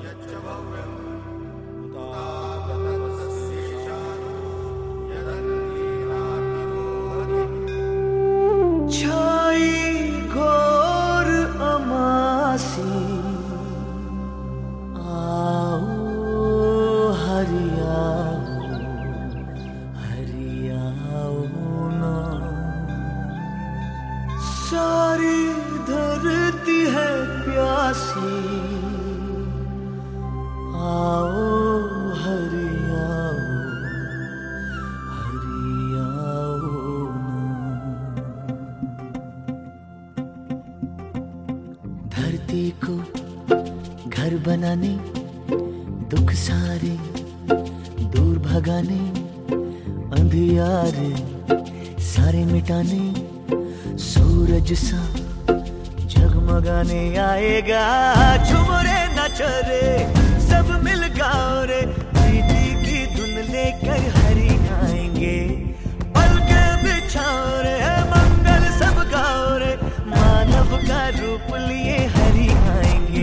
सारी धरती है प्यासी, आओ हरि आओ, हरि आओ ना। धरती को घर बनाने, दुख सारे दूर भगाने, अंधियारे सारे मिटाने, सूरज सा जगमगाने आएगा। झूम रे नाच रे सब मिल गाओ रे, प्रीति की धुन लेकर हरि आएंगे। पल के बिछाओ रे मंगल सब गाओ रे, मानव का रूप लिए हरि आएंगे।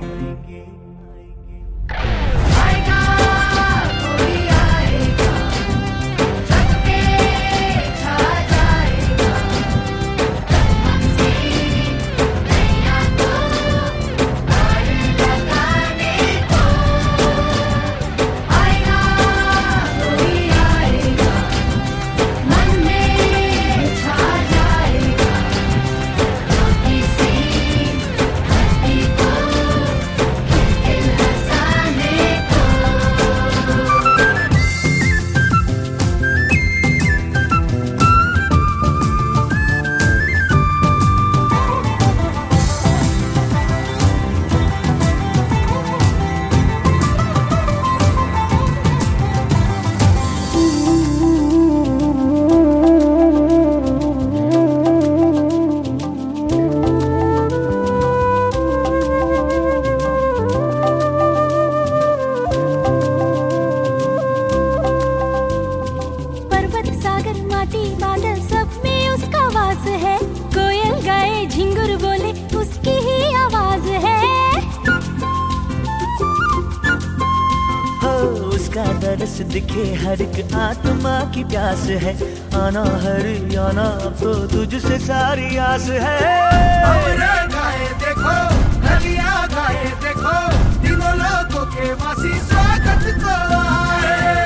बादल सब में उसका वास है, कोयल गाए झिंगुर बोले उसकी ही आवाज है। हो उसका दरस दिखे हर एक आत्मा की प्यास है, आना हरि आना अब तो तुझसे सारी आस है। गाए देखो नदियाँ गाए देखो, तीनों लोगों के वासी स्वागत को आए।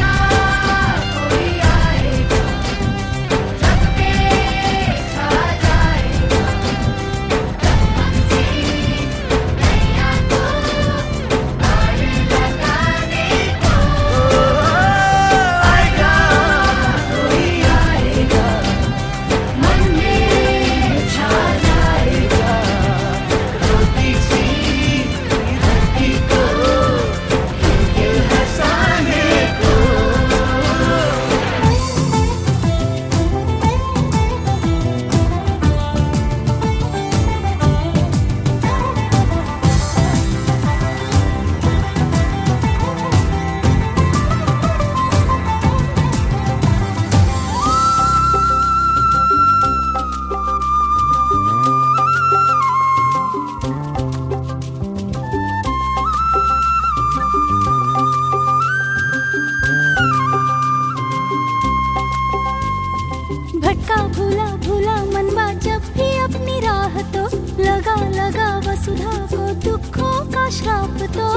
भटका भूला भूला मनवा जब भी अपनी राह, तो लगा लगा वसुधा को दुखों का श्राप। तो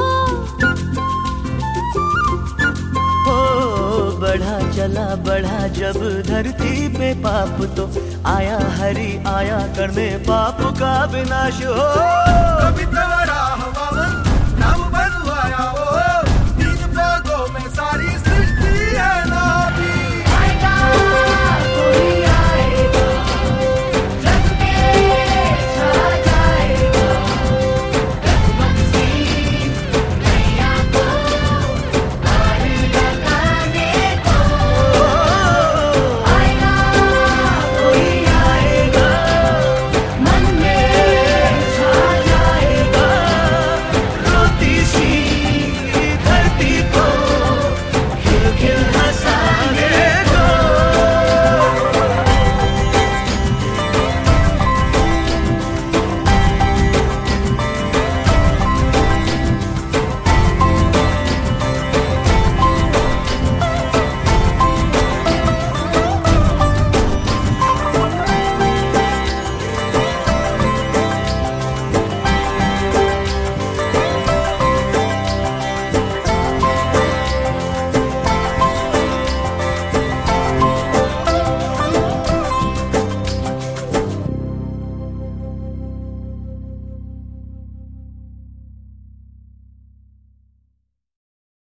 बढ़ा चला बढ़ा जब धरती पे पाप, तो आया हरि आया करने पाप का विनाश हो।